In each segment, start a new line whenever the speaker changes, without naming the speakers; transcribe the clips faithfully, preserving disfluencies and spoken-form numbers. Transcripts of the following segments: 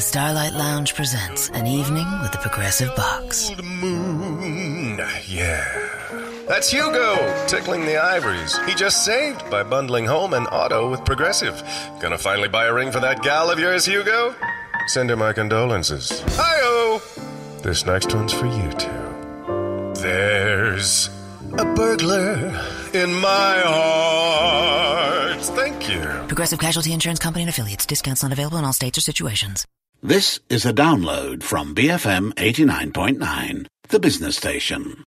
Starlight Lounge presents An Evening with the Progressive Box.
Old moon, yeah. That's Hugo, tickling the ivories. He just saved by bundling home and auto with Progressive. Gonna finally buy a ring for that gal of yours, Hugo? Send her my condolences. Hi-oh! This next one's for you two. There's a burglar in my heart. Thank you.
Progressive Casualty Insurance Company and Affiliates. Discounts not available in all states or situations.
This is a download from B F M eighty-nine point nine, the business station.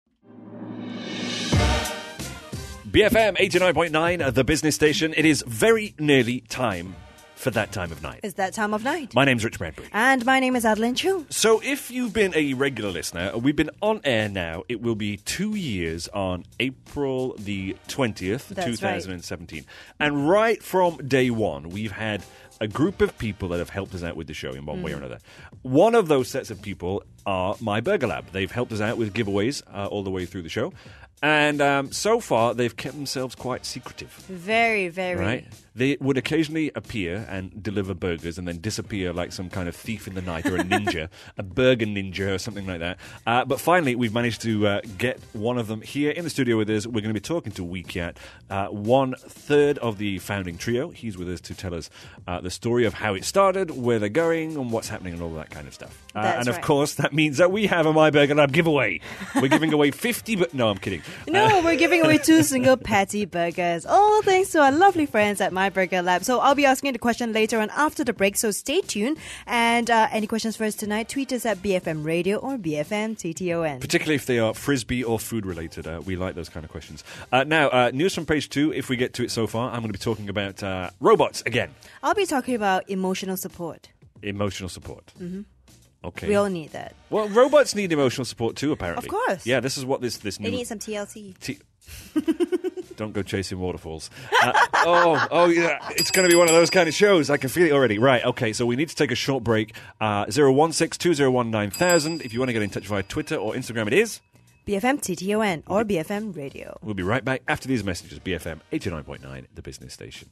B F M eighty-nine point nine, the business station. It is very nearly time for that time of night.
It's that time of night.
My name's Rich Bradbury.
And my name is Adeline Chu.
So if you've been a regular listener, we've been on air now. It will be two years on April the twentieth,
That's
twenty seventeen. Right. And right from day one, we've had a group of people that have helped us out with the show in one mm. way or another. One of those sets of people are My Burger Lab. They've helped us out with giveaways uh, all the way through the show. And um, so far, they've kept themselves quite secretive.
Very, very.
Right? They would occasionally appear and deliver burgers and then disappear like some kind of thief in the night or a ninja, a burger ninja or something like that. Uh, but finally, we've managed to uh, get one of them here in the studio with us. We're going to be talking to Wee Kiat, uh, one third of the founding trio. He's with us to tell us uh, the story of how it started, where they're going, and what's happening and all that kind of stuff. Uh,
That's
and of
right.
course, that means that we have a My Burger Lab giveaway. We're giving away fifty, but no, I'm kidding.
No,
Uh,
we're giving away two single patty burgers. All thanks to our lovely friends at My Burger Lab. So I'll be asking the question later on after the break, so stay tuned. And uh, any questions for us tonight, tweet us at B F M Radio or B F M T T O N.
Particularly if they are frisbee or food related. Uh, we like those kind of questions. Uh, now, uh, news from page two, if we get to it so far, I'm going to be talking about uh, robots again.
I'll be talking about emotional support.
Emotional support.
Mm-hmm.
Okay.
We all need that.
Well, robots need emotional support too, apparently.
Of course.
Yeah, this is what this this new.
They need some T L C.
T- Don't go chasing waterfalls. Uh, oh, oh yeah, it's going to be one of those kind of shows. I can feel it already. Right, okay, so we need to take a short break. Uh, zero one six two zero one nine thousand. If you want to get in touch via Twitter or Instagram, it is
B F M T T O N or B F M Radio.
We'll be right back after these messages. B F M eighty-nine point nine, the business station.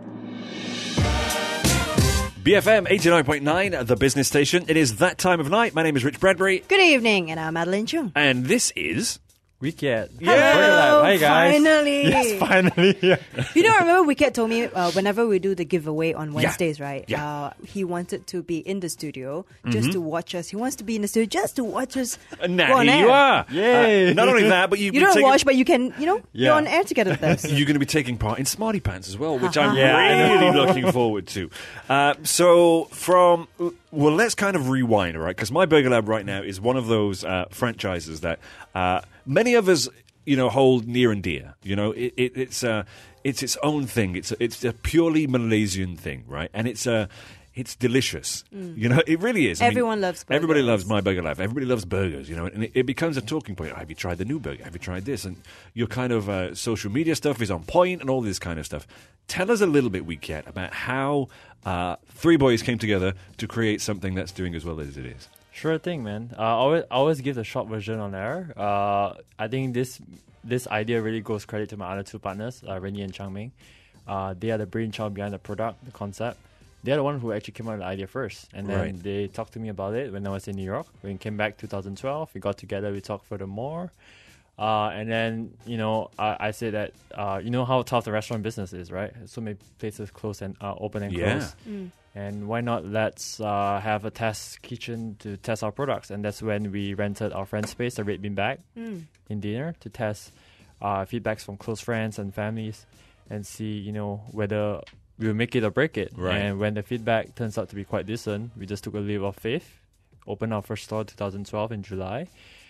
B F M eighty-nine point nine, the business station. It is that time of night. My name is Rich Bradbury.
Good evening, and I'm Madeline Chung.
And this is
Wicket.
Hello,
Hi guys.
finally.
Yes, finally. Yeah.
You know, I remember Wicket told me uh, whenever we do the giveaway on Wednesdays,
yeah.
right?
Yeah.
Uh, he wanted to be in the studio just mm-hmm. to watch us. He wants to be in the studio just to watch us.
Uh, now
go on
here
air.
you are.
Yay.
Uh, not only that, but you
You don't
taking,
watch, but you can, you know,
Yeah.
you're on air together with us.
you're going to be taking part in Smarty Pants as well, which I'm
Yeah, I
really
know.
looking forward to. Uh, so from well, let's kind of rewind, all right? Because My Burger Lab right now is one of those uh, franchises that uh, many of us, you know, hold near and dear. You know, it, it, it's uh, it's its own thing. It's a, it's a purely Malaysian thing, right? And it's uh, it's delicious. Mm. You know, it really is. I
Everyone
mean,
loves burgers.
Everybody loves My Burger Lab. Everybody loves burgers. You know, and it, it becomes a talking point. Have you tried the new burger? Have you tried this? And your kind of uh, social media stuff is on point, and all this kind of stuff. Tell us a little bit, Wicket, about how uh, three boys came together to create something that's doing as well as it is.
Sure thing, man. Uh, I always, I always give the short version on air. Uh, I think this this idea really goes credit to my other two partners, uh, Rennie and Changming. Uh, they are the brainchild behind the product, the concept. They're the one who actually came up with the idea first. And then
Right.
they talked to me about it when I was in New York. When we came back twenty twelve, we got together, we talked furthermore. Uh, and then, you know, I, I said that, uh, you know how tough the restaurant business is, right? So many places close and uh, open and
Yeah.
close.
Mm.
And why not let's uh, have a test kitchen to test our products. And that's when we rented our friend's space, the Red Bean Bag,
Mm.
in dinner to test uh, feedbacks from close friends and families and see, you know, whether we'll make it or break it.
Right.
And when the feedback turns out to be quite decent, we just took a leap of faith, opened our first store twenty twelve in July.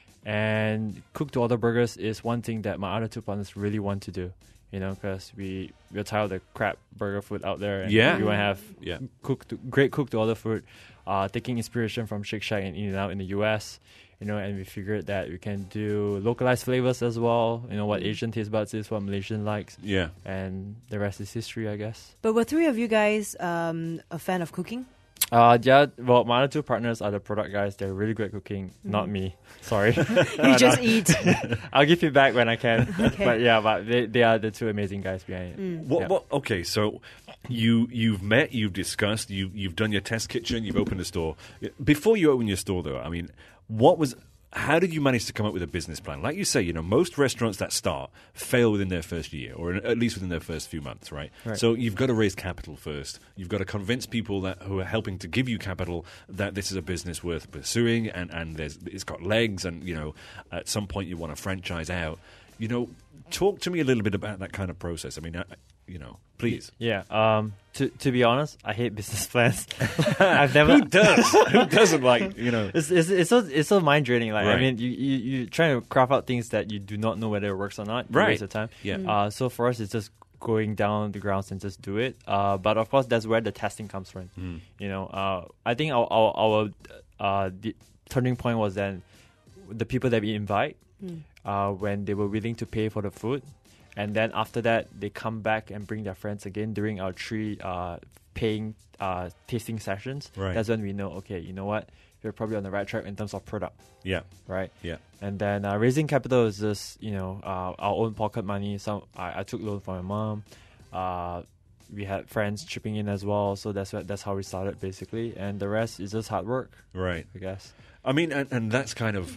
And cook to order burgers is one thing that my other two partners really want to do, you know, because we, we're tired of the crap burger food out there. And
Yeah.
we want to have
Yeah.
cook to, great cook to order food, uh, taking inspiration from Shake Shack and In-N-Out in the U S, you know, and we figured that we can do localized flavors as well, you know, what Asian taste buds is, what Malaysian likes,
Yeah.
and the rest is history, I guess.
But were three of you guys um, a fan of cooking?
Uh, yeah, well, my other two partners are the product guys. They're really good at cooking. Not me. Sorry.
You just eat.
I'll give feedback when I can.
Okay.
But yeah, but they, they are the two amazing guys behind it.
What,
Yeah.
what, okay, so you you've met, you've discussed, you you've done your test kitchen, you've opened a store. Before you open your store, though, I mean, what was? How did you manage to come up with a business plan? Like you say, you know, most restaurants that start fail within their first year, or at least within their first few months, right?
Right.
So you've got to raise capital first. You've got to convince people that who are helping to give you capital that this is a business worth pursuing, and and there's it's got legs, and you know, at some point you want to franchise out. You know, talk to me a little bit about that kind of process. I mean, I, you know, please.
Yeah. Um. To to be honest, I hate business plans. I've never.
Who does? Who doesn't like, you know?
It's, it's, it's so it's so mind draining. Like
Right.
I mean, you you you trying to craft out things that you do not know whether it works or not. You
Right.
Waste of time.
Yeah. Mm.
Uh. So for us, it's just going down the grounds and just do it. Uh. But of course, that's where the testing comes from.
Mm.
You know. Uh. I think our our, our uh the turning point was then the people that we invite. Uh. When they were willing to pay for the food. And then after that, they come back and bring their friends again during our three uh, paying uh, tasting sessions.
Right.
That's when we know, okay, you know what? We're probably on the right track in terms of product,
Yeah.
right?
Yeah.
And then uh, raising capital is just, you know, uh, our own pocket money. Some I, I took loan from my mom. Uh, we had friends chipping in as well. So that's what, that's how we started, basically. And the rest is just hard work,
Right.
I guess.
I mean, and, and that's kind of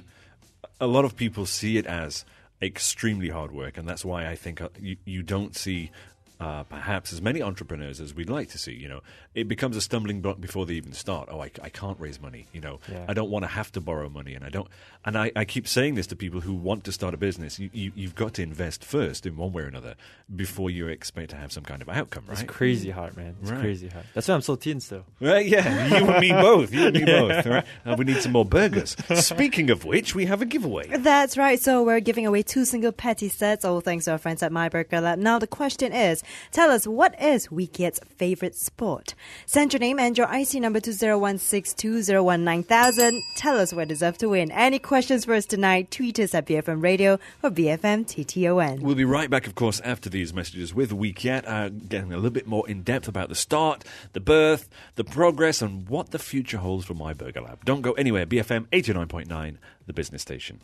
a lot of people see it as extremely hard work, and that's why I think uh, you, you don't see uh, perhaps as many entrepreneurs as we'd like to see. You know, it becomes a stumbling block before they even start. Oh, I, I can't raise money. You know,
Yeah.
I don't want to have to borrow money, and I don't. And I, I keep saying this to people who want to start a business. You, you, you've got to invest first in one way or another before you expect to have some kind of outcome. Right?
It's crazy hard, man. It's
Right.
crazy hard. That's why I'm so teen still.
Right, yeah, you and me both. You and me both. Right? And we need some more burgers. Speaking of which, we have a giveaway.
That's right. So we're giving away two single patty sets, all thanks to our friends at My Burger Lab. Now the question is, tell us, what is Wee Kiat's favorite sport? Send your name and your I C number to zero one six two zero one nine thousand. Tell us what deserve to win. Any questions for us tonight? Tweet us at B F M Radio or B F M T T O N.
We'll be right back, of course, after these messages with Wee Kiat, uh, getting a little bit more in depth about the start, the birth, the progress, and what the future holds for My Burger Lab. Don't go anywhere. B F M eighty-nine point nine, the business station.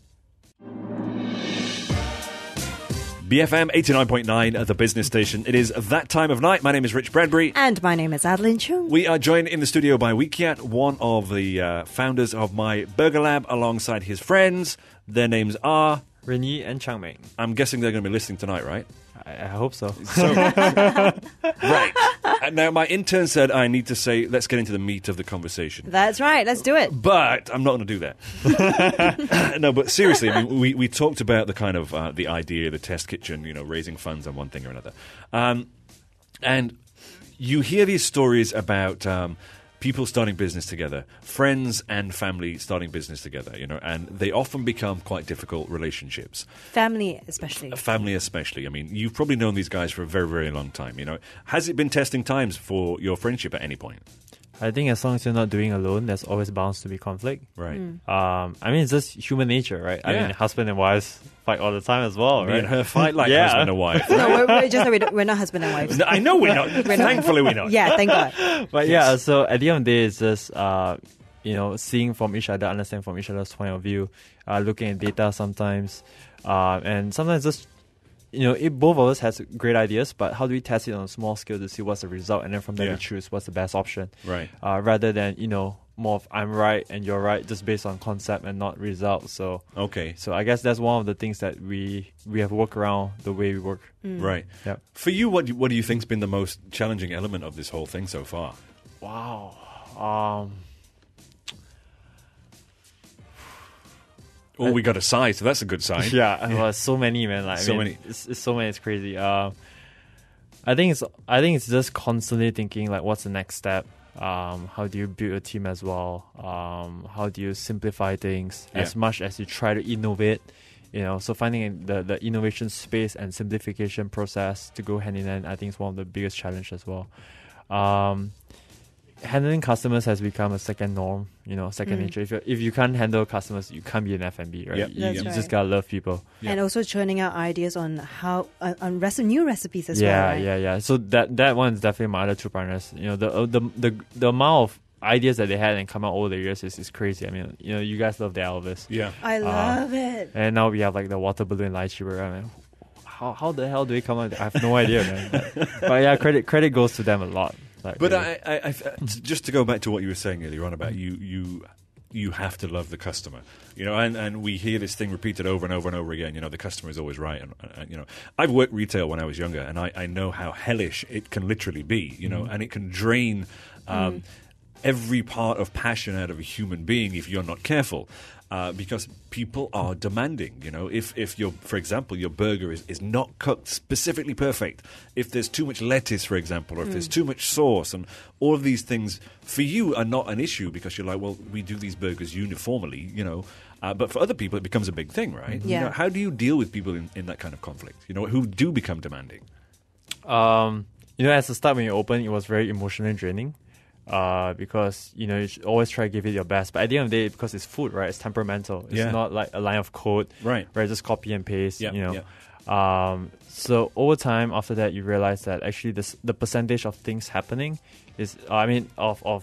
B F M eighty-nine point nine, the business station. It is that time of night. My name is Rich Bradbury.
And my name is Adeline Chung.
We are joined in the studio by Wee Kiat, one of the uh, founders of My Burger Lab, alongside his friends. Their names are...
Renee and Changmeng.
I'm guessing they're going to be listening tonight, right?
I, I hope so.
So, right. And now, my intern said I need to say, let's get into the meat of the conversation.
That's right. Let's do it.
But I'm not going to do that. No, but seriously, I mean, we, we talked about the kind of uh, the idea, the test kitchen, you know, raising funds on one thing or another. Um, and you hear these stories about um, people starting business together, friends and family starting business together, you know, and they often become quite difficult relationships.
Family, especially.
Family especially. I mean, you've probably known these guys for a very, very long time, you know. Has it been testing times for your friendship at any point?
I think as long as you're not doing alone, there's always bound to be conflict.
Right.
Um, I mean, it's just human nature, right? I
Yeah.
mean, husband and wives fight all the time as well,
Me
right?
and her fight like
Yeah.
husband and wife.
No, we're, we're just we don't- we're not husband and wife.
No, I know we're not.
We're not.
Thankfully, we're not.
Yeah, thank God.
But yeah, so at the end of the day, it's just, uh, you know, seeing from each other, understand from each other's point of view, uh, looking at data sometimes, uh, and sometimes just, you know, it, both of us has great ideas, but how do we test it on a small scale to see what's the result, and then from there
Yeah.
we choose what's the best option,
Right.
uh, rather than, you know, more of I'm right and you're right, just based on concept and not results. So,
Okay.
so I guess that's one of the things that we we have worked around the way we work.
Right.
Yep.
For you, what do you, what do you think's been the most challenging element of this whole thing so far?
Wow. Um.
Oh, we got a sigh, so that's a good sign.
Yeah, well, so many, man. Like, I
So
mean,
many.
It's, it's so many. It's crazy. Uh, I think it's. I think it's just constantly thinking like, what's the next step? Um, how do you build a team as well? Um, how do you simplify things
Yeah.
as much as you try to innovate? You know, so finding the the innovation space and simplification process to go hand in hand, I think is one of the biggest challenges as well. Um, handling customers has become a second norm, you know, second
Mm.
nature. If you if you can't handle customers, you can't be an F and B, right?
Yep.
You,
That's
you
right.
just gotta love people.
Yeah.
And also churning out ideas on how on, on reci- new recipes as
yeah,
well. Right?
yeah, yeah. So that that one is definitely my other two partners. You know, the uh, the the the amount of ideas that they had and come out over the years is, is crazy. I mean, you know, you guys love the Elvis,
Yeah.
I love it.
and now we have like the water balloon lychee burger. I mean, how how the hell do we come out? I have no idea, man. But, but yeah, credit credit goes to them a lot. Like,
But
really.
I, I, I, just to go back to what you were saying earlier on about you, you, you have to love the customer, you know, and, and we hear this thing repeated over and over and over again. You know, the customer is always right, and, and you know, I've worked retail when I was younger, and I, I know how hellish it can literally be, you know, and it can drain um, every part of passion out of a human being if you're not careful. Uh, because people are demanding, you know. If, if your, for example, your burger is, is not cooked specifically perfect, if there's too much lettuce, for example, or if there's too much sauce, and all of these things for you are not an issue because you're like, well, we do these burgers uniformly, you know. Uh, but for other people, it becomes a big thing, right?
Yeah.
You know, how do you deal with people in, in that kind of conflict? You know, who do become demanding?
Um, you know, at the start when you open, it was very emotionally draining. Uh, because you know you should always try to give it your best, but at the end of the day, because it's food, right? It's temperamental. It's
Yeah.
not like a line of code,
Right.
Right, just copy and paste.
Yeah,
You know. Um, so over time, after that, you realize that actually this, the percentage of things happening is, I mean, of of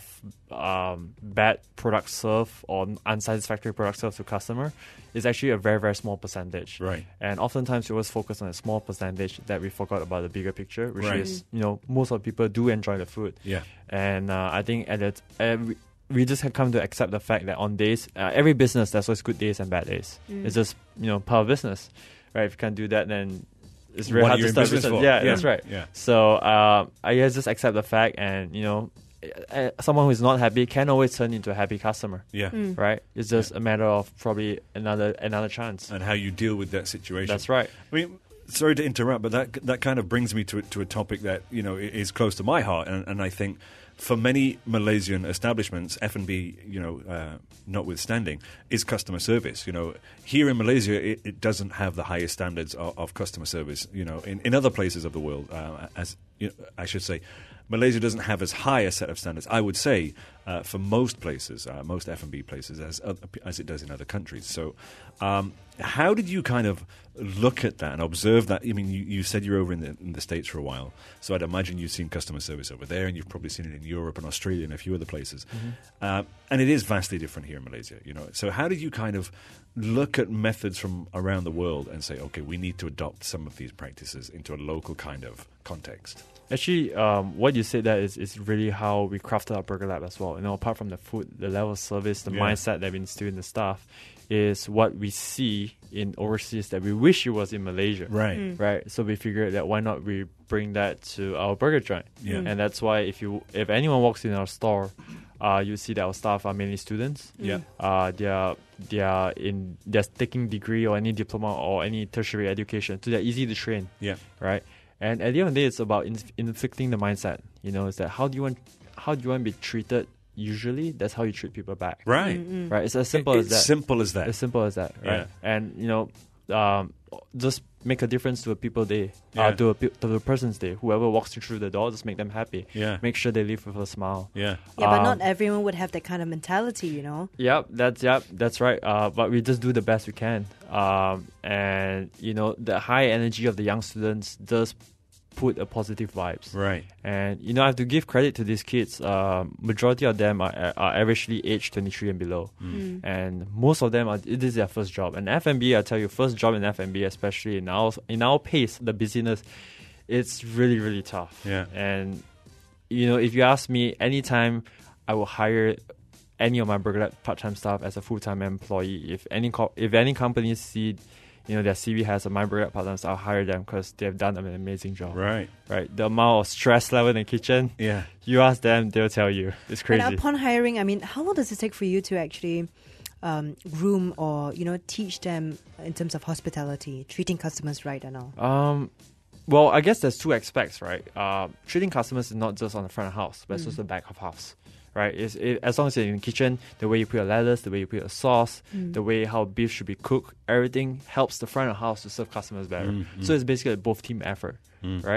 um, bad product served or unsatisfactory product served to customer is actually a very very small percentage.
Right.
And oftentimes we always focus on a small percentage that we forgot about the bigger picture, which
Right.
is, you know, most of the people do enjoy the food.
Yeah.
And uh, I think at that, uh, we, we just have come to accept the fact that on days, uh, every business, there's always good days and bad days. It's just, you know, part of business, right? If you can't do that, then it's very
What
hard
are you
to
in
start
business
business.
for?
Yeah,
Yeah.
that's right.
Yeah.
So uh, I guess just accept the fact, and you know, uh, someone who's not happy can always turn into a happy customer,
Yeah.
right? It's just a matter of probably another another chance.
And how you deal with that situation.
That's right.
I mean, sorry to interrupt, but that that kind of brings me to to a topic that you know i- is close to my heart, and, and I think for many Malaysian establishments, F and B, you know, uh, notwithstanding, is customer service. You know, here in Malaysia, it, it doesn't have the highest standards of, of customer service. You know, in, in other places of the world, uh, as you know, I should say, Malaysia doesn't have as high a set of standards, I would say, uh, for most places, uh, most F and B places, as oth- as it does in other countries. So, um, how did you kind of look at that and observe that? I mean, you, you said you're over in the, in the States for a while, so I'd imagine you've seen customer service over there, and you've probably seen it in Europe and Australia and a few other places. Uh, and it is vastly different here in Malaysia, you know. So how did you kind of look at methods from around the world and say, okay, we need to adopt some of these practices into a local kind of context?
Actually, um, what you said there is, is really how we crafted our Burger Lab as well. You know, apart from the food, the level of service, the
Yeah.
mindset that we instill in the staff is what we see in overseas that we wish it was in Malaysia.
Right.
Right. So we figured that why not we bring that to our burger joint.
Yeah.
And that's why if you if anyone walks in our store, uh, you see that our staff are mainly students.
Yeah.
Uh, they are they are in they're taking degree or any diploma or any tertiary education, so they're easy to train.
Yeah.
Right. And at the end of the day, it's about inf- inflicting the mindset. You know, is that how do you want how do you want to be treated? Usually, that's how you treat people back.
Right.
Right. It's as simple
It-
as
it's
that.
simple as that.
As simple as that, right?
Yeah.
And you know, um, just make a difference to a people day,
Yeah.
uh, to a pe- to the person's day. Whoever walks through the door, just make them happy.
Yeah.
Make sure they leave with a smile.
Yeah.
Yeah, but
Um,
not everyone would have that kind of mentality, you know.
Yep, that's yep, that's right. Uh, but we just do the best we can. Um, and you know, the high energy of the young students does put a positive vibes.
Right.
And you know, I have to give credit to these kids. Um, majority of them are, are averagely aged twenty-three and below, and most of them are. It is their first job. And F and B, I tell you, first job in F and B, especially in our in our pace, the busyness, it's really really tough.
Yeah.
And you know, if you ask me, anytime I will hire any of my Burger Lab part-time staff as a full-time employee. If any co- if any companies see, you know, their C V has a my Burger Lab part-time staff, I'll hire them because they've done an amazing job.
Right.
Right. The amount of stress level in the kitchen,
Yeah.
you ask them, they'll tell you. It's crazy.
And upon hiring, I mean, how long does it take for you to actually um, groom or, you know, teach them in terms of hospitality, treating customers right and all?
Um, well, I guess there's two aspects, right? Uh, treating customers is not just on the front of house, but it's also the back of house, right? It's, it, as long as you're in the kitchen, the way you put your lettuce, the way you put your sauce, the way how beef should be cooked, everything helps the front of house to serve customers better. So it's basically a both team effort, right?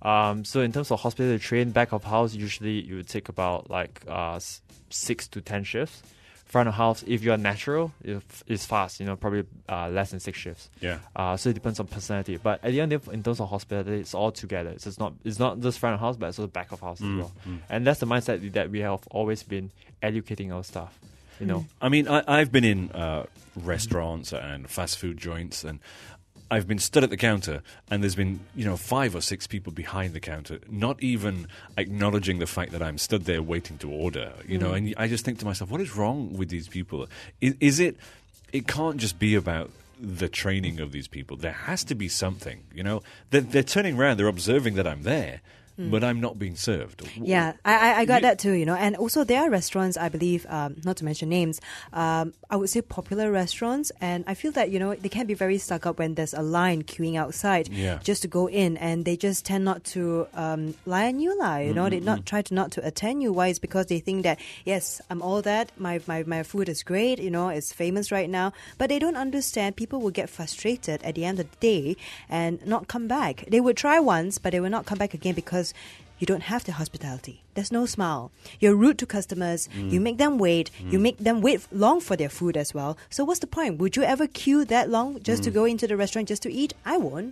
Um, so in terms of hospitality train, back of house, usually you would take about like uh, s- six to ten shifts. Front of house, if you're natural, if it's fast, you know, probably uh, less than six shifts.
Yeah.
Uh, so it depends on personality. But at the end of in terms of hospitality, it's all together. It's just not it's not just front of house, but also back of house
Mm,
as well.
mm.
And that's the mindset that we have always been educating our staff. You know,
I mean, I, I've been in uh, restaurants and fast food joints, and I've been stood at the counter, and there's been, you know, five or six people behind the counter, not even acknowledging the fact that I'm stood there waiting to order, you know, and I just think to myself, what is wrong with these people? Is, is it, it can't just be about the training of these people. There has to be something, you know. They're, they're turning around, they're observing that I'm there, but I'm not being served.
Yeah, I, I- I got
You-
that too, you know. And also, there are restaurants, I believe, um, not to mention names, um, I would say popular restaurants. And I feel that, you know, they can be very stuck up when there's a line queuing outside
Yeah.
just to go in. And they just tend not to um, lie on you, lah, you know. They not try to not to attend you. Why? It's because they think that, yes, I'm all that. My, my, my food is great, you know, it's famous right now. But they don't understand people will get frustrated at the end of the day and not come back. They would try once, but they will not come back again because you don't have the hospitality. There's no smile. You're rude to customers. You make them wait. You make them wait long for their food as well. So what's the point? Would you ever queue that long just to go into the restaurant just to eat? I won't.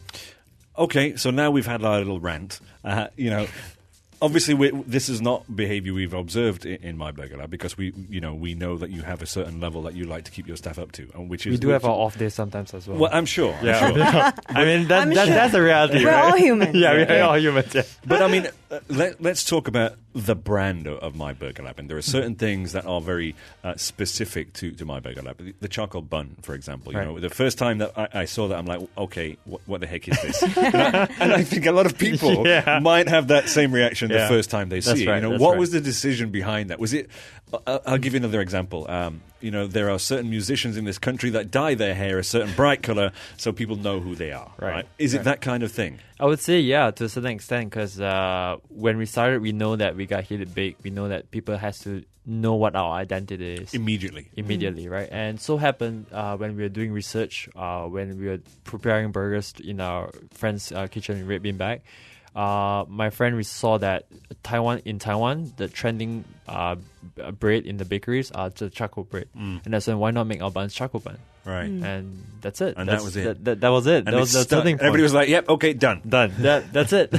Okay, so now we've had our little rant. Uh, you know, obviously, we, this is not behaviour we've observed in, in My Burger Lab because we, you know, we know that you have a certain level that you like to keep your staff up to, and which is
we do have our off days sometimes as well.
Well, I'm sure. I'm
Yeah.
sure.
I mean, that,
I'm
that,
sure.
that's the reality,
We're
right?
all human.
yeah,
Okay.
we're all humans. Yeah.
But I mean, uh, let, let's talk about the brand of, of My Burger Lab. And there are certain things that are very uh, specific to, to My Burger Lab. The, the charcoal bun, for example. You
Right.
know, the first time that I, I saw that, I'm like, okay, what, what the heck is this? and, I, and I think a lot of people
Yeah.
might have that same reaction the
Yeah.
first time they
That's
see it.
right,
You know,
that's
what
right.
was the decision behind that? Was it? Uh, I'll give you another example. Um, you know, there are certain musicians in this country that dye their hair a certain bright color so people know who they are. Right?
Right.
Is it
Right.
that kind of thing?
I would say, yeah, to a certain extent, because uh, when we started, we know that we got hit it big. We know that people has to know what our identity is
Immediately.
immediately, right? And so happened uh, when we were doing research, uh, when we were preparing burgers in our friend's uh, kitchen in Red Bean Bag. Uh, my friend, we saw that Taiwan in Taiwan, the trending uh, b- bread in the bakeries are the charcoal bread, and that's when why not make our buns charcoal bun?
Right.
And that's it.
And that
That's-
was it.
That, that, that was it.
And
that was
it
the
stuck.
turning point.
Everybody was like, yep, okay, done.
done. That that's it.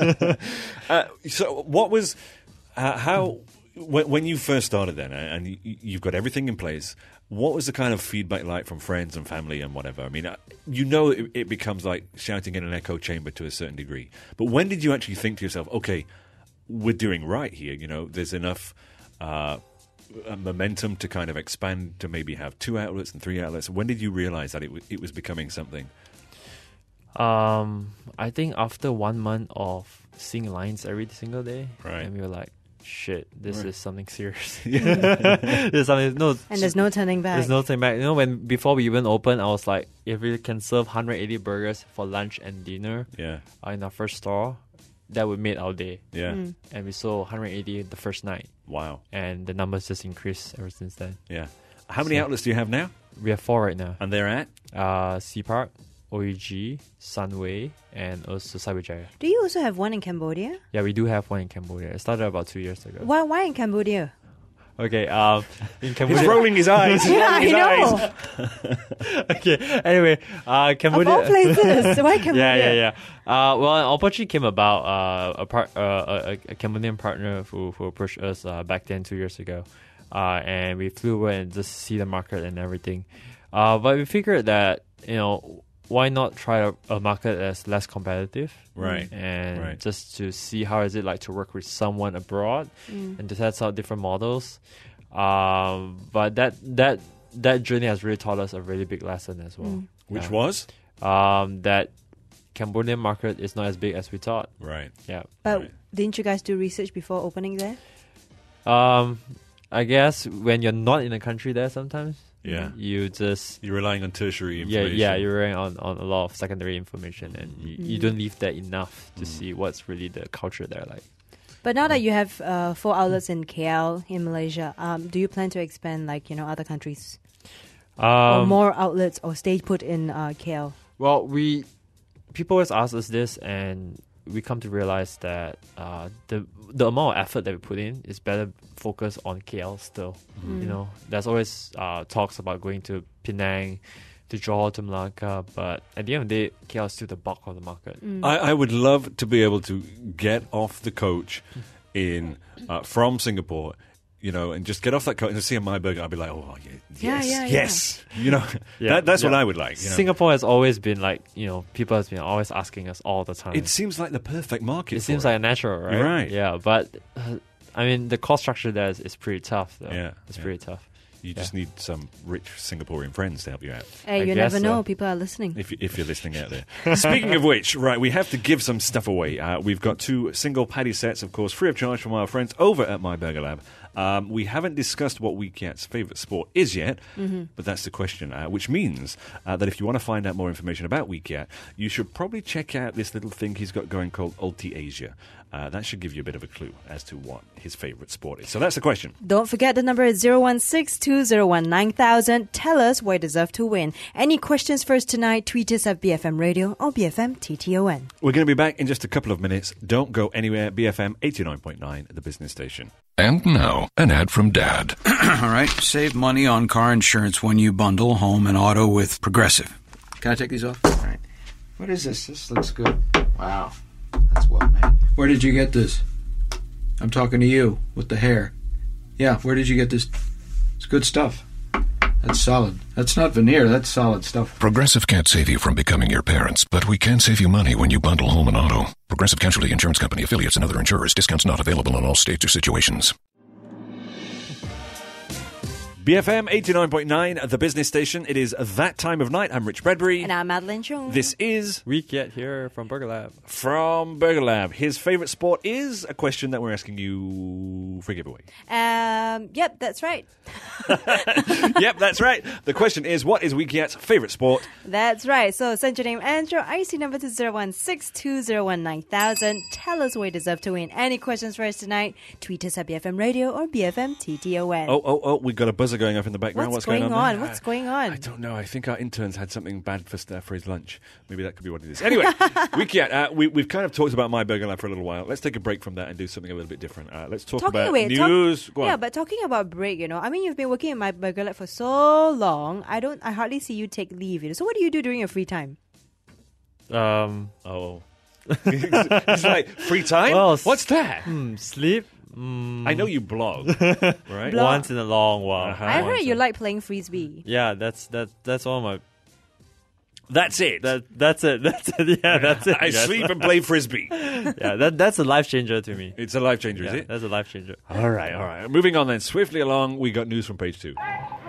Uh, so, what was uh, how when, when you first started then, and you, you've got everything in place? What was the kind of feedback like from friends and family and whatever? I mean, uh, you know, it, it becomes like shouting in an echo chamber to a certain degree. But when did you actually think to yourself, okay, we're doing right here? You know, there's enough uh, uh, momentum to kind of expand to maybe have two outlets and three outlets. When did you realize that it w- it was becoming something?
Um, I think after one month of seeing lines every single day,
Right.
and we were like, "Shit, this
Right.
is something serious." There's something no,
And there's no turning back.
there's no turning back. You know, when before we even opened, I was like, if we can serve one hundred eighty burgers for lunch and dinner
Yeah,
uh, in our first store, that would make our day.
yeah.
Mm.
And we sold one hundred eighty the first night,
Wow.
and the numbers just increased ever since then.
Yeah. How many
So-
outlets do you have now?
We have four right now:
And they're at?
uh, Sea Park, O E G, Sunway, and also Cyberjaya.
Do you also have one in Cambodia?
Yeah, we do have one in Cambodia. It started about two years ago.
Why, why in Cambodia?
Okay, um, in
He's
Cambodia.
rolling his eyes. He's
Yeah,
rolling
I
his eyes.
know.
okay, anyway, uh,
Of
Cambodia.
all places, why Cambodia?
yeah, yeah, yeah. Uh, well, an opportunity came about. Uh, a part, uh, a, a Cambodian partner who who approached us uh, back then two years ago, uh, and we flew over and just see the market and everything. Uh, but we figured that you know why not try a, a market that's less competitive,
Right,
And
right.
just to see how is it like to work with someone abroad and to test out different models. Um, but that that that journey has really taught us a really big lesson as well.
Which
Yeah.
was?
Um, that Cambodian market is not as big as we thought.
Right.
Yeah.
But
Right.
didn't you guys do research before opening there?
Um, I guess when you're not in the country there, sometimes
Yeah.
you just
You're relying on tertiary
yeah
information.
yeah you're relying on, on a lot of secondary information, and you, you
Mm.
don't leave that enough to see what's really the culture there like.
But now that you have uh, four outlets in K L, in Malaysia, um, do you plan to expand, like, you know, other countries? or
Um,
more outlets, or stay put in uh, K L?
Well, we people always ask us this, and we come to realize that uh, the the amount of effort that we put in is better focused on K L still.
Mm.
You know, there's always uh, talks about going to Penang, to Johor, to Malacca, but at the end of the day, K L is still the bulk of the market.
I, I would love to be able to get off the coach in uh, from Singapore, you know, and just get off that coach and see a My Burger. I'd be like, oh, yeah,
Yeah,
yes,
yeah, yeah.
yes. You know,
Yeah,
that, that's what
yeah.
I would like. You know?
Singapore has always been like, you know, people has been always asking us all the time.
It seems like the perfect market.
It
for
seems
it.
like a natural, right?
You're right.
Yeah, but uh, I mean, the cost structure there is, is pretty tough, though.
Yeah,
It's
yeah.
pretty tough.
You just need some rich Singaporean friends to help you out.
Hey,
I
you
guess
never know.
so.
People are listening.
If, you, if you're listening out there. Speaking of which, right, we have to give some stuff away. Uh, we've got two single patty sets, of course, free of charge from our friends over at My Burger Lab. Um, we haven't discussed what Weekiat's favourite sport is yet,
Mm-hmm.
but that's the question, uh, which means uh, that if you want to find out more information about Weekiat, you should probably check out this little thing he's got going called Ulti Asia. Uh, that should give you a bit of a clue as to what his favourite sport is. So that's the question.
Don't forget the number is zero one six two zero one nine thousand. Tell us why you deserve to win. Any questions for us tonight? Tweet us at B F M Radio or B F M T T O N.
We're going to be back in just a couple of minutes. Don't go anywhere. B F M eighty-nine point nine, the business station.
And now, an ad from Dad.
All right, save money on car insurance when you bundle home and auto with Progressive. Can I take these off? All right. What is this? This looks good. Wow, that's well made. Where did you get this? I'm talking to you with the hair. Yeah, where did you get this? It's good stuff. That's solid. That's not veneer. That's solid stuff.
Progressive can't save you from becoming your parents, but we can save you money when you bundle home and auto. Progressive Casualty Insurance Company, affiliates, and other insurers. Discounts not available in all states or situations.
B F M eighty-nine point nine, the business station. It is that time of night. I'm Rich Bradbury.
And I'm Madeline Chung.
This is
We get here from Burger Lab.
from Burger Lab. His favourite sport is a question that we're asking you for a giveaway.
Um, yep, that's right.
Yep, that's right. The question is, what is Weekiat's favourite sport?
That's right. So send your name and your I C number to zero one six two zero one nine thousand. Tell us why you deserve to win. Any questions for us tonight? Tweet us at B F M Radio or B F M T T O N.
Oh, oh, oh, we've got a buzzer going off in the background.
What's,
What's,
going,
on?
on?
there?
What's going on?
I don't know. I think our interns had something bad for uh, for his lunch. Maybe that could be what it is. Anyway, Weekiat, uh, we, we've kind of talked about My Burger Lab for a little while. Let's take a break from that and do something a little bit different. Uh, let's talk
Talking
about
wait, talk-
news. Go on.
yeah, but talking about break, you know, I mean, you've been working in My Burger Lab for so long. I don't, I hardly see you take leave. You know, so what do you do during your free time?
Um,
Oh. It's like, free time?
Well, s-
What's that?
hmm, sleep? Mm,
I know you blog, right?
Blog.
once in a long while.
Uh-huh.
I heard
Once
you
in-
like playing frisbee.
Yeah, that's that. That's all my.
That's it.
That that's it. That's it. Yeah, that's it.
I
guys.
sleep and play frisbee.
Yeah, that that's a life changer to me.
It's a life changer,
Yeah,
is it?
that's a life changer.
All right, all right. Moving on then, swiftly along, we got news from page two.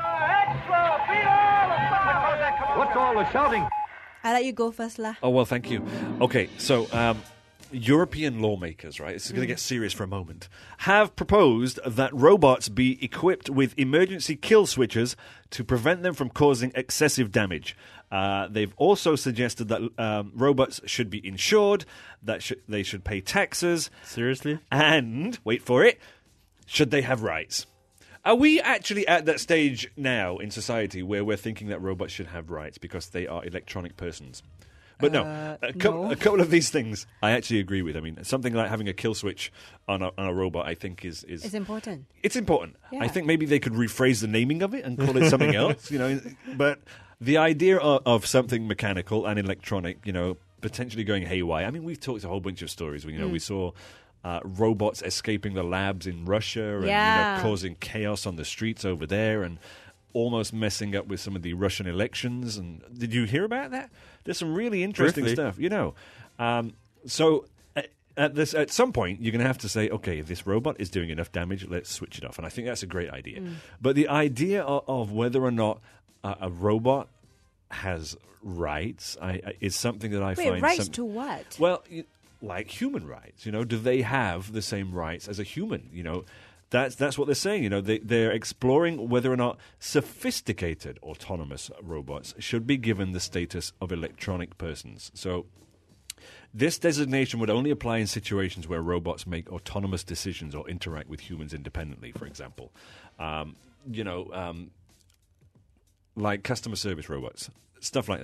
What's all the shouting?
I let you go first, lah.
Oh, well, thank you. Okay, so um, European lawmakers, right, this is going to get serious for a moment, have proposed that robots be equipped with emergency kill switches to prevent them from causing excessive damage. Uh, they've also suggested that um, robots should be insured, that sh- they should pay taxes,
Seriously?
and, wait for it, should they have rights? Are we actually at that stage now in society where we're thinking that robots should have rights because they are electronic persons? But no,
Uh,
a, cou-
no.
a couple of these things I actually agree with. I mean, something like having a kill switch on a, on a robot, I think is, is
It's important.
it's important.
Yeah.
I think maybe they could rephrase the naming of it and call it something else. You know, but the idea of, of something mechanical and electronic, you know, potentially going haywire. I mean, we've talked a whole bunch of stories. You know,
Mm.
we saw. Uh, robots escaping the labs in Russia and
Yeah.
you know, causing chaos on the streets over there and almost messing up with some of the Russian elections. And did you hear about that? There's some really interesting
Briefly.
stuff, you know. Um, so at, at this, at some point, you're going to have to say, okay, if this robot is doing enough damage, let's switch it off. And I think that's a great idea. But the idea of, of whether or not uh, a robot has rights I, I, is something that I
Wait,
find
rights
some-
to what?
well, y- like human rights, you know, do they have the same rights as a human? You know, that's that's what they're saying. You know, they they're exploring whether or not sophisticated autonomous robots should be given the status of electronic persons. So, this designation would only apply in situations where robots make autonomous decisions or interact with humans independently. For example, um, you know, um, like customer service robots, stuff like that.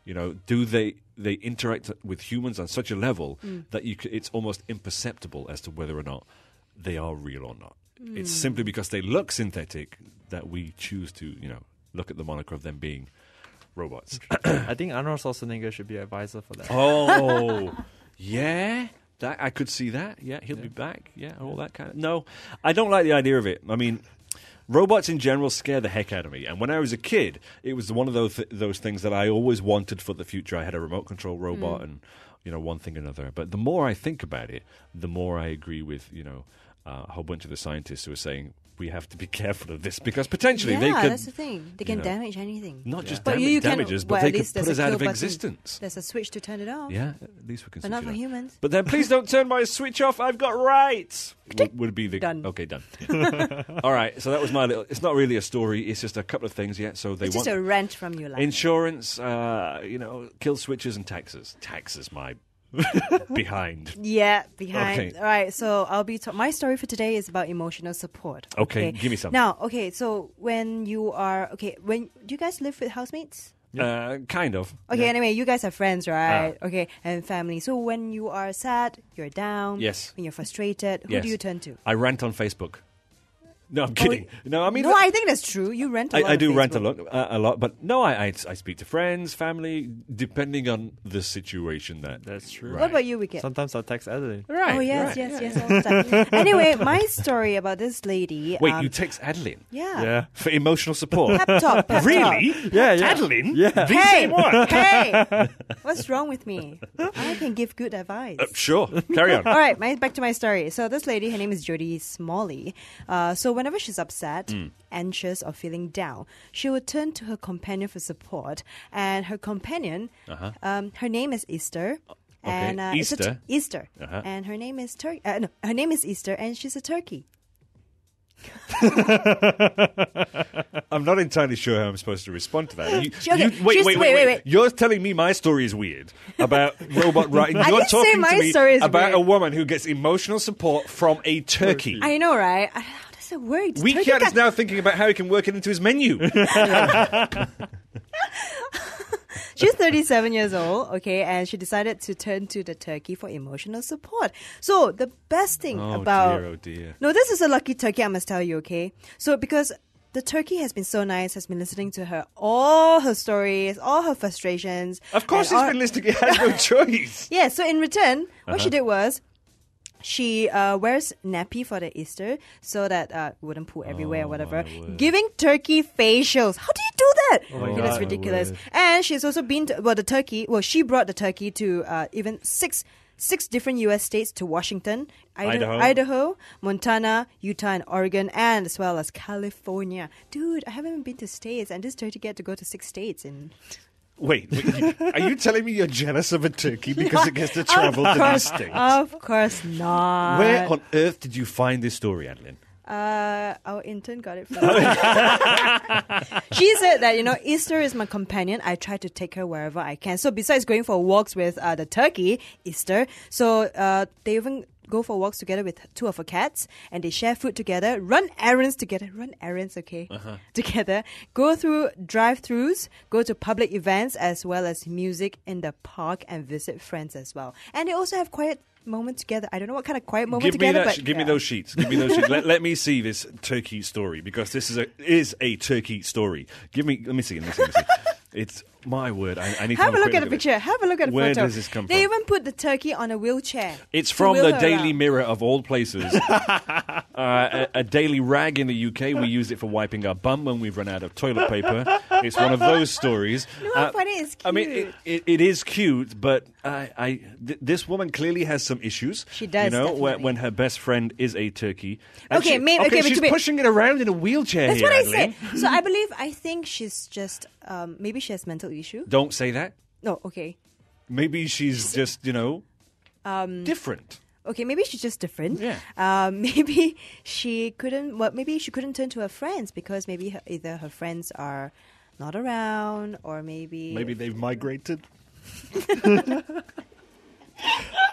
You know, do they they interact with humans on such a level that you c- it's almost imperceptible as to whether or not they are real or not. It's simply because they look synthetic that we choose to, you know, look at the moniker of them being robots.
I think Arnold Schwarzenegger should be advisor for that.
Oh, yeah. That I could see that. Yeah, he'll be back. Yeah, all that kind of. No, I don't like the idea of it. I mean, robots in general scare the heck out of me. And when I was a kid, it was one of those th- those things that I always wanted for the future. I had a remote control robot, and you know, one thing and another. But the more I think about it, the more I agree with you know uh, a whole bunch of the scientists who are saying we have to be careful of this because potentially
yeah,
they could.
that's the thing. They can
know,
damage anything.
Not just
But
dam-
you, you can,
damages,
well,
but they
at
could
least
put
there's
us
a
out
kill
of
button.
existence.
There's a switch to turn it off.
Yeah, at least we can.
But not
switch
for
it off.
humans.
But then please don't turn my switch off. I've got rights. Would, would be the
Done.
Okay, done. Yeah. All right. So that was my little. It's not really a story. It's just a couple of things. Yeah. So they
It's
want
just a rant from you, like.
insurance. Uh, you know, kill switches and taxes. Taxes, my behind.
Yeah, behind.
Okay.
All right, so I'll be. Ta- my story for today is about emotional support.
Okay, give me some.
Now, okay, so when you are okay, when do you guys live with housemates?
Uh, kind of.
Okay,
Yeah.
anyway, you guys have friends, right? Okay, and family. So when you are sad, you're down.
Yes.
When you're frustrated, who
Yes.
do you turn to?
I rant on Facebook. No, I'm kidding. no, I mean.
no, I think that's true. You rant a lot.
I, I
on
do rant a
Facebook.
lot, uh, a lot, but no, I, I I speak to friends, family, depending on the situation. That
That's true.
What about you, Wicket?
Sometimes I'll text Adeline.
Right.
Oh yes,
right,
yes,
yeah.
yes, all the time. Anyway, my story about this lady.
Wait,
um,
you text Adeline
yeah.
Yeah.
for emotional support?
Pep talk, pep
Really?
talk.
Yeah, yeah.
Adeline?
Yeah.
The
Hey,
same one?
hey, what's wrong with me? I can give good advice.
Uh, sure. Carry on.
All right, my, back to my story. So this lady, her name is Jodie Smalley. Uh, so whenever she's upset,
Mm.
anxious, or feeling down, she would turn to her companion for support. And her companion,
Uh-huh.
um, her name is Easter. And uh, it's a
Easter.
t- Easter,
Uh-huh.
and her name is Tur- uh, no, her name is Easter, and she's a turkey.
I'm not entirely sure how I'm supposed to respond to that. You,
Okay,
you- wait,
she's-
wait, wait,
wait,
wait,
wait.
You're telling me my story is weird about robot writing.
I
You're
didn't say
talking
my
to me
story is
about
weird.
a woman who gets emotional support from a turkey.
I know, right? I, how does it work? The
We
turkey
Cat is
can't-
now thinking about how he can work it into his menu.
She's thirty-seven years old, okay, and she decided to turn to the turkey for emotional support. So the best thing
Oh,
about
dear, oh, dear.
no, this is a lucky turkey, I must tell you, okay. So because the turkey has been so nice, has been listening to her all her stories, all her frustrations.
Of course,
and
he's
all-
been listening. He has no choice.
Yeah. So in return, what she
Uh-huh.
did was. She uh, wears nappy for the Easter so that uh, it wouldn't poo everywhere or whatever. Giving turkey facials. How do you do that?
Oh my
Okay,
God,
that's
my
ridiculous.
word.
And she's also been to, well, the turkey. Well, she brought the turkey to uh, even six six different U S states, to Washington, Idaho,
Idaho.
Idaho, Montana, Utah, and Oregon, and as well as California. Dude, I haven't even been to states, and this turkey get to go to six states in.
Wait, wait you- are you telling me you're jealous of a turkey because it gets to travel to these states?
Of course not.
Where on earth did you find this story, Adeline?
Uh, our intern got it from She said that, you know, Easter is my companion. I try to take her wherever I can. So besides going for walks with uh, the turkey, Easter, so uh, they even go for walks together with two of her cats, and they share food together, run errands together, run errands, okay,
Uh-huh.
together, go through drive-thrus, go to public events, as well as music in the park, and visit friends as well. And they also have quiet moment together. I don't know what kind of quiet moment
Give me
together,
that.
but
give me
yeah.
those sheets. Give me those sheets. Let, let me see this turkey story because this is a is a turkey story. Give me. Let me see. Let me see. Let me see. It's my word. I, I need to
Have
have
a look
quick
at the picture. Have a look at the
Where
photo.
does this come
They
from?
even put the turkey on a wheelchair.
It's
to
from
wheel
the
her
Daily
around.
Mirror of all places. uh, a, a daily rag in the U K. We use it for wiping our bum when we've run out of toilet paper. It's one of those stories.
No, how funny, it's
I mean,
cute.
it, it, it is cute, but I, I th- this woman clearly has some issues.
She does,
You know, when,
definitely.
when her best friend is a turkey. And
Okay,
she,
may-
okay,
okay, but
she's
to be-
pushing it around in a wheelchair
That's
here,
what I
Adeline.
said. So I believe, I think she's just, um, maybe she has mental issue.
Don't say that.
No, okay.
Maybe she's just, you know,
Um,
different.
Okay, maybe she's just different.
Yeah.
Um, maybe she couldn't. Well, maybe she couldn't turn to her friends because maybe her, either her friends are not around, or maybe
Maybe they've migrated.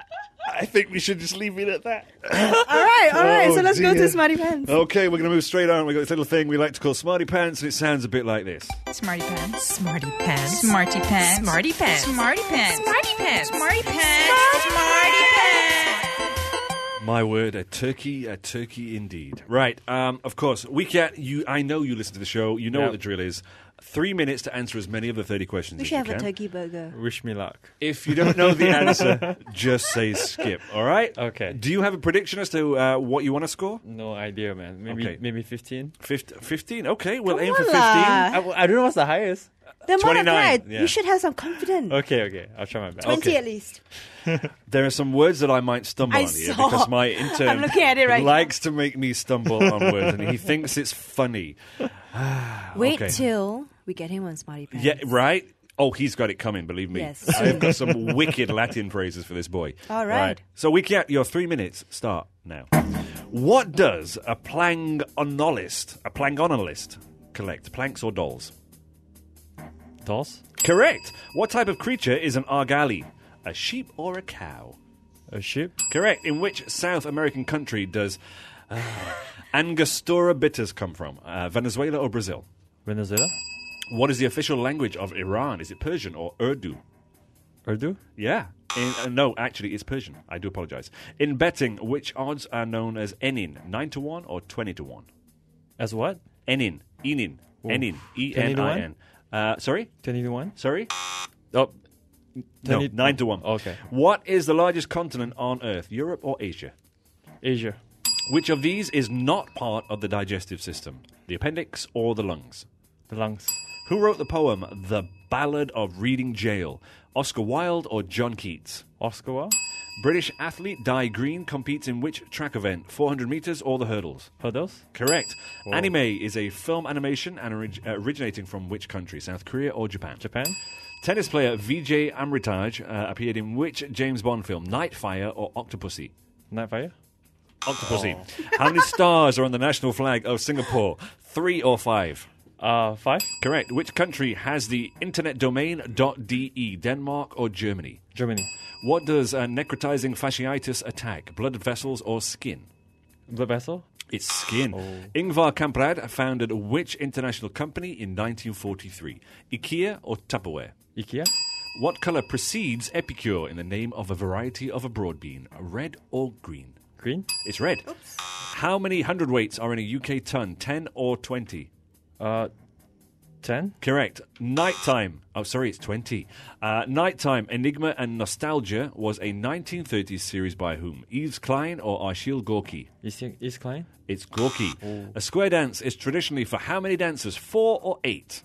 I think we should just leave it at that.
All right, all right.
Oh,
so let's go
dear.
to Smarty Pants.
Okay, we're going to move straight on. We've got this little thing we like to call Smarty Pants, and it sounds a bit like this.
Smarty Pants.
Smarty Pants.
Smarty Pants.
Smarty Pants.
Smarty Pants.
Smarty Pants.
Smarty Pants. Smarty Pants.
My word, a turkey, a turkey indeed. Right, um, of course, WeCat, you, I know you listen to the show. You know
Yep.
what the drill is. Three minutes to answer as many of the thirty questions
We
as
should
you
have a
can.
turkey burger.
Wish me luck.
If you don't know the answer, just say skip, all right?
Okay.
Do you have a prediction as to uh, what you want to score?
No idea, man. Maybe
Okay.
maybe fifteen.
Fif- fifteen, okay, we'll
Come
aim for
on
fifteen.
lah.
I, I don't know what's the highest.
The amount of
twenty-nine,
that,
yeah.
you should have some confidence.
Okay, okay. I'll try my best.
twenty
Okay.
at least.
There are some words that I might stumble
I
on here
saw.
because my intern
I'm looking at it right
likes to make me stumble on words and he thinks it's funny.
Wait
Okay.
till we get him on Smarty Pants.
Yeah, right? Oh, he's got it coming, believe me.
Yes.
I've got some wicked Latin phrases for this boy.
All right.
So, WeCat, your three minutes start now. What does a plangonolist, a plangonolist collect? Planks or dolls?
Dolls?
Correct. What type of creature is an argali? A sheep or a cow?
A sheep?
Correct. In which South American country does uh, Angostura bitters come from? Uh, Venezuela or Brazil?
Venezuela?
What is the official language of Iran? Is it Persian or Urdu?
Urdu?
Yeah. In, uh, no, actually, it's Persian. I do apologize. In betting, which odds are known as enin? nine to one or twenty to one?
As what?
Enin. Enin.
Oh.
Enin. E
twenty
N
to
I
one?
N. Uh, sorry?
twenty to one?
Sorry?
Oh.
No,
twenty
nine to one.
Okay.
What is the largest continent on Earth? Europe or Asia?
Asia.
Which of these is not part of the digestive system? The appendix or the lungs?
The lungs.
Who wrote the poem The Ballad of Reading Gaol? Oscar Wilde or John Keats?
Oscar Wilde?
British athlete Di Green competes in which track event? four hundred meters or the hurdles?
Hurdles?
Correct.
Whoa.
Anime is a film animation and orig- uh, originating from which country? South Korea or Japan?
Japan?
Tennis player Vijay Amritaj uh, appeared in which James Bond film? Nightfire or Octopussy?
Nightfire?
Octopussy. How many stars are on the national flag of Singapore? Three or five?
Uh, five?
Correct. Which country has the internet domain .de? Denmark or Germany?
Germany.
What does uh, necrotizing fasciitis attack? Blood vessels or skin?
Blood vessel?
It's skin.
Oh.
Ingvar Kamprad founded which international company in nineteen forty-three? IKEA or Tupperware?
IKEA?
What color precedes Epicure in the name of a variety of a broad bean? Red or green?
Green?
It's red. How many hundredweights are in a U K ton? ten or twenty?
Uh, ten?
Correct. Nighttime. Oh, sorry, it's twenty. Uh, Nighttime, Enigma and Nostalgia was a nineteen thirties series by whom? Yves Klein or Achille Gorky?
Is, is Klein?
It's Gorky. A square dance is traditionally for how many dancers? Four or eight?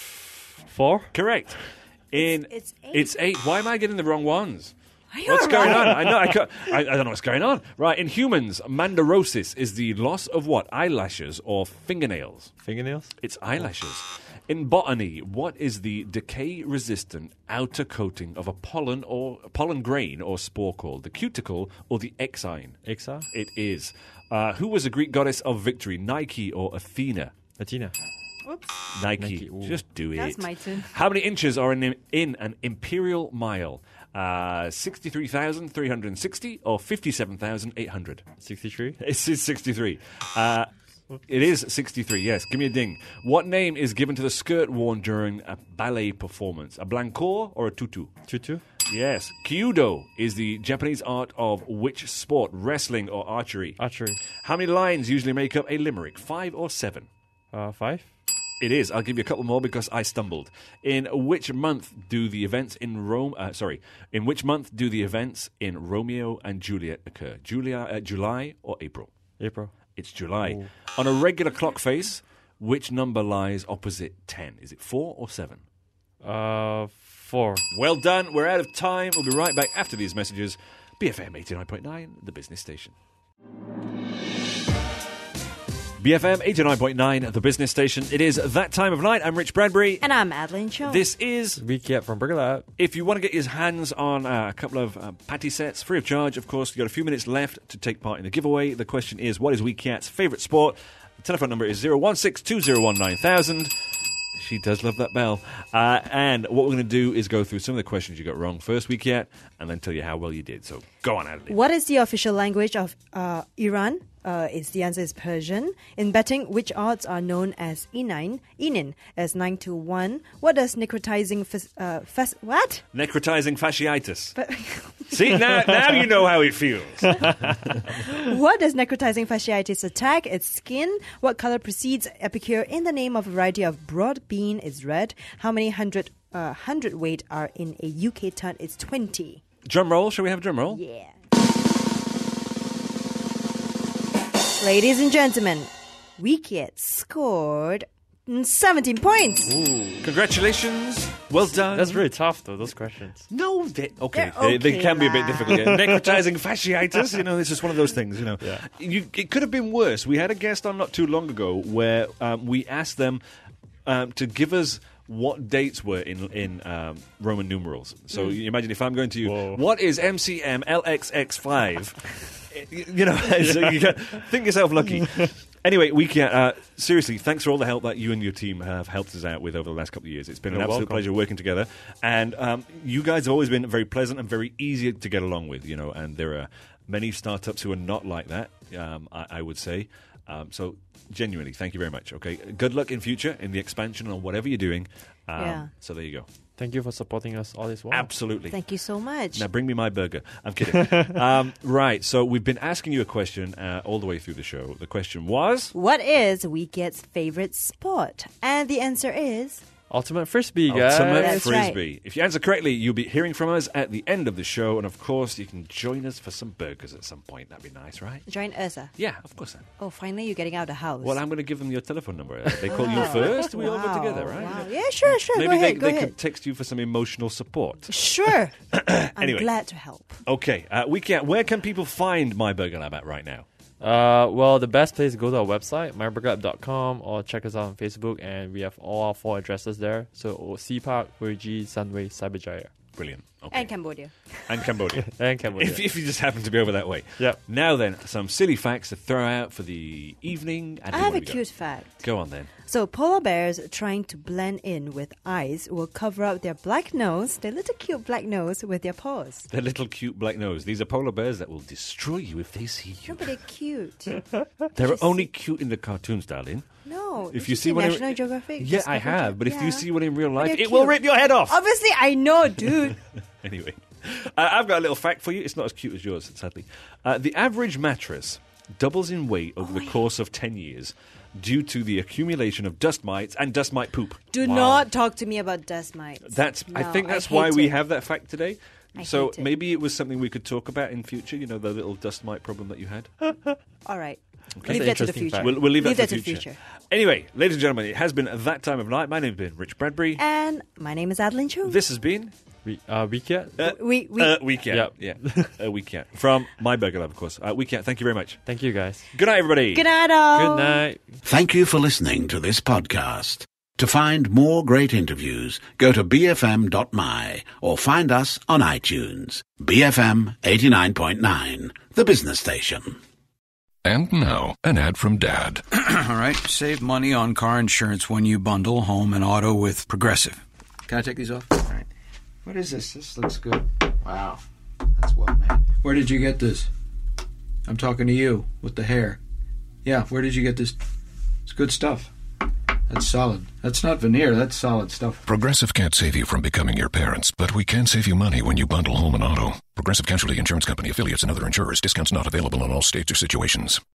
Four?
Correct. In
It's- it's eight.
It's eight. Why am I getting the wrong ones?
Are you
What's
all
going
right?
on? I know. I, can't, I, I don't know what's going on. Right. In humans, mandarosis is the loss of what? Eyelashes or fingernails?
Fingernails?
It's eyelashes. In botany, what is the decay-resistant outer coating of a pollen or pollen grain or spore called? The cuticle or the exine?
Exa?
It is. Uh, who was a Greek goddess of victory? Nike or Athena?
Athena.
Whoops.
Nike.
Nike, ooh.
Just do it.
That's my turn.
How many inches are in, in an imperial mile? Uh, sixty-three thousand three hundred sixty or fifty-seven thousand eight hundred?
sixty-three?
It's, it's sixty-three. Uh, it is sixty-three, yes. Give me a ding. What name is given to the skirt worn during a ballet performance? A blancour or a tutu?
Tutu?
Yes. Kyudo is the Japanese art of which sport? Wrestling or archery?
Archery.
How many lines usually make up a limerick? Five or seven?
Uh, five?
It is. I'll give you a couple more because I stumbled. In which month do the events in Rome? Uh, sorry. In which month do the events in Romeo and Juliet occur? Julia, uh, July or April?
April.
It's July. On a regular clock face, which number lies opposite ten? Is it four or seven?
Uh, four.
Well done. We're out of time. We'll be right back after these messages. B F M eighty-nine point nine, the business station. B F M eighty-nine point nine, the business station. It is that time of night. I'm Rich Bradbury.
And I'm Adeline Shaw.
This is...
Recap from Burger Lab.
If you want to get your hands on uh, a couple of uh, patty sets, free of charge, of course, you've got a few minutes left to take part in the giveaway. The question is, what is WeCat's favourite sport? The telephone number is zero one six two zero one nine thousand. She does love that bell. Uh, and what we're going to do is go through some of the questions you got wrong first week yet, and then tell you how well you did. So go on, Adeline.
What is the official language of uh, Iran? Uh, it's the answer is Persian. In betting, which odds are known as E nine, Enin, as nine to one? What does necrotizing fas- uh, fas- what?
Necrotizing fasciitis.
But
See, now, now you know how it feels.
what does necrotizing fasciitis attack? It's skin. What color precedes epicure in the name of a variety of broad bean? Is red. How many hundred uh, hundredweight are in a U K ton? It's twenty.
Drum roll. Shall we have a drum roll?
Yeah. Ladies and gentlemen, Wikiet scored seventeen points.
Ooh. Congratulations. Well done.
That's really tough, though, those questions.
No, they, okay.
They're
They, they
okay
can be a bit
lah.
difficult. Yeah. Necrotizing fasciitis, you know, it's just one of those things, you know.
Yeah.
You, it could have been worse. We had a guest on not too long ago where um, we asked them um, to give us what dates were in in um, Roman numerals. So
Mm.
you imagine if I'm going to you,
Whoa.
what is M C M L X X five? You know, so you can think yourself lucky. Anyway, we can, uh, seriously, thanks for all the help that you and your team have helped us out with over the last couple of years. It's been an
You're
absolute
welcome.
pleasure working together. And um, you guys have always been very pleasant and very easy to get along with, you know, and there are many startups who are not like that, um, I, I would say. Um, so, genuinely, thank you very much, okay? Good luck in future, in the expansion or whatever you're doing. Um,
Yeah.
So there you go.
Thank you for supporting us all this while.
Absolutely.
Thank you so much.
Now bring me my burger. I'm kidding. um, right, so we've been asking you a question uh, all the way through the show. The question was...
What is Wikiet's favorite sport? And the answer is...
Ultimate Frisbee, guys.
Ultimate
That's
Frisbee.
right.
If you answer correctly, you'll be hearing from us at the end of the show. And of course, you can join us for some burgers at some point. That'd be nice, right?
Join us. ah.
Yeah, of course. Then.
Oh, finally you're getting out of the house.
Well, I'm going to give them your telephone number. They call you first. We all go
Wow,
together, right?
wow. Yeah, sure, sure.
Maybe
go
they,
ahead, go
they
ahead.
could text you for some emotional support.
Sure. I'm
Anyway.
glad to help.
Okay, uh, we can. Where can people find My Burger Lab at right now?
Uh, well, the best place to go to our website, my burger lab dot com, or check us out on Facebook, and we have all our four addresses there. So, Sea Park, Werribee, Sunway, Cyberjaya.
Brilliant. Okay.
And Cambodia.
And Cambodia.
And Cambodia.
If, if you just happen to be over that way.
Yep.
Now then, some silly facts to throw out for the evening.
I
Adeline,
have
what
a
have you
cute fact.
got? Go on then.
So polar bears trying to blend in with ice will cover up their black nose, their little cute black nose, with their paws.
Their little cute black nose. These are polar bears that will destroy you if they see you.
No, but they're cute.
They're
Just
only cute in the cartoons, darling.
No.
If you
just
see
in
one
National
in,
Geographic.
yeah, I
Discovery
have. But if
Channel.
you
Yeah.
see one in real
But
life,
they're
it will
cute.
rip your head off.
Obviously, I know, dude.
Anyway, uh, I've got a little fact for you. It's not as cute as yours, sadly. Uh, the average mattress doubles in weight over the course of ten years due to the accumulation of dust mites and dust mite poop.
Do
Wow.
not talk to me about dust mites.
That's. I
No,
think that's
hate
why we
it.
have that fact today.
I
So
hate it.
maybe it was something we could talk about in future. You know, the little dust mite problem that you had.
All right.
That's
Leave
an
that to the
interesting
future.
fact.
We'll, we'll leave,
Leave
that,
that
to
to
the
the
future.
future.
Anyway, ladies and gentlemen, it has been that time of night. My name's been Rich Bradbury.
And my name is Adeline Chu.
This has been
We, uh, Wikiet?
uh,
we, we,
uh, Weekend.
Yep.
Yeah, a Weekend from My Burger Lab, of course. Uh, Weekend. Thank you very much.
Thank you, guys.
Good night, everybody.
Good night, all.
Good night.
Thank you for listening to this podcast. To find more great interviews, go to b f m dot m y or find us on iTunes. B F M eighty-nine point nine, the business station.
And now, an ad from Dad.
All right, save money on car insurance when you bundle home and auto with Progressive. Can I take these off? All right. What is this? This looks good. Wow, that's well made. Where did you get this? I'm talking to you with the hair. Yeah, where did you get this? It's good stuff. That's solid. That's not veneer. That's solid stuff.
Progressive can't save you from becoming your parents, but we can save you money when you bundle home and auto. Progressive Casualty Insurance Company, affiliates, and other insurers. Discounts not available in all states or situations.